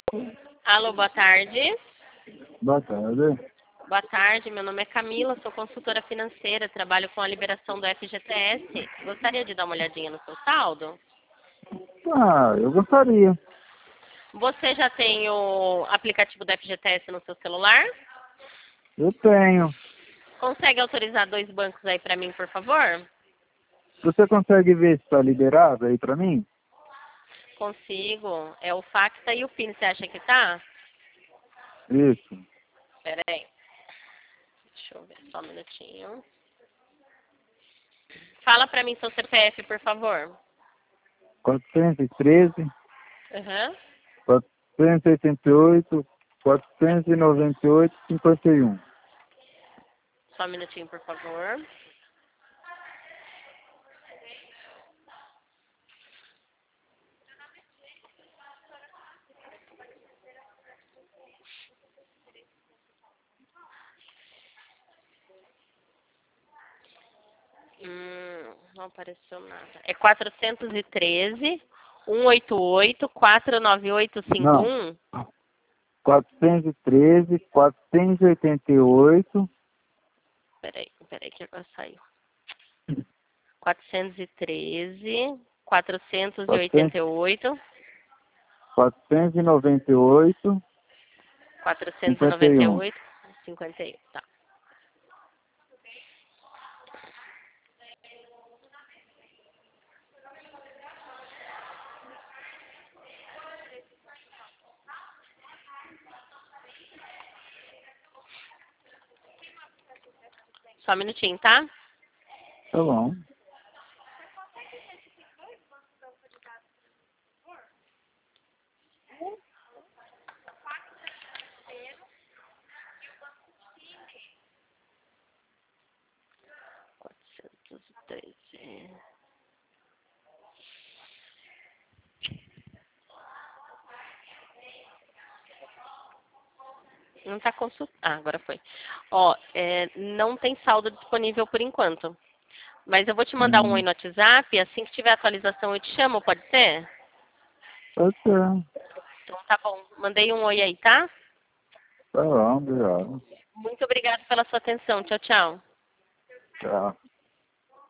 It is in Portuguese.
Alô, boa tarde. Boa tarde. Boa tarde, meu nome é Camila, sou consultora financeira, trabalho com a liberação do FGTS. Gostaria de dar uma olhadinha no seu saldo? Eu gostaria. Você já tem o aplicativo do FGTS no seu celular? Eu tenho. Consegue autorizar 2 bancos aí para mim, por favor? Você consegue ver se está liberado aí pra mim? Consigo. É o Facta e o PIN, você acha que tá? Isso. Pera aí. Deixa eu ver só um minutinho. Fala para mim seu CPF, por favor. 413, Aham. 488, 498, 51. Só um minutinho, por favor. Não apareceu nada. É 413 188 Não. 49851? 413, 488, Peraí que agora saiu. 413 488 498, 51. 498 51. Tá. Só um minutinho, tá? Tá bom. Não tá consultando. Ah, agora foi. Ó, não tem saldo disponível por enquanto. Mas eu vou te mandar um oi Hum, no WhatsApp. Assim que tiver atualização, eu te chamo, pode ser? Pode ser. Então tá bom. Mandei um oi aí, tá? Tá bom, obrigado. Muito obrigada pela sua atenção. Tchau, tchau. Tchau.